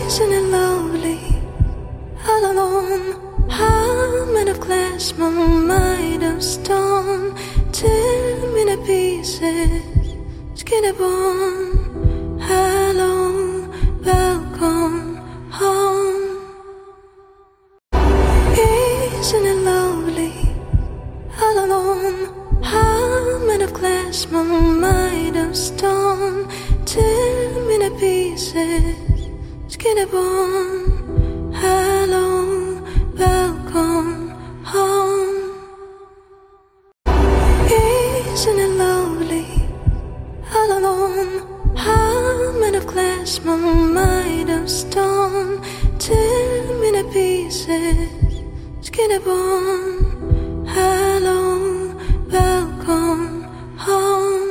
Isn't it lovely, all alone? I'm made of glass, my mind of stone. Tear me to pieces, skin and bone. Hello, welcome home. Isn't it lovely, all alone? I'm made of glass, my mind of stone. Tear me to pieces, skin and bone. Hello, welcome home. Isn't it lovely, all alone? I'm made of glass, my mind of stone. Tear me to pieces, skin and bone. Hello, welcome home.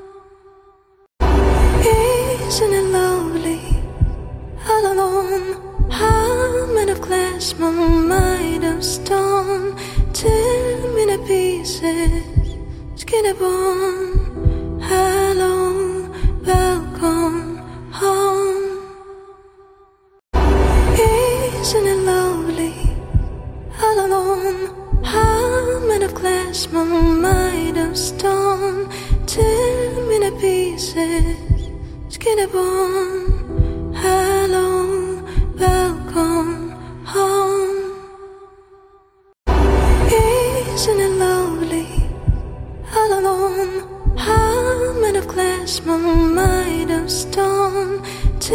Isn't it lovely, all alone? I'm made of glass, my mind of stone. Tear me to pieces, skin and bone. Hello, welcome home. Isn't it lovely, all alone? I'm made of glass, my mind of stone. Tear me to pieces, skin and bone. Hello, welcome.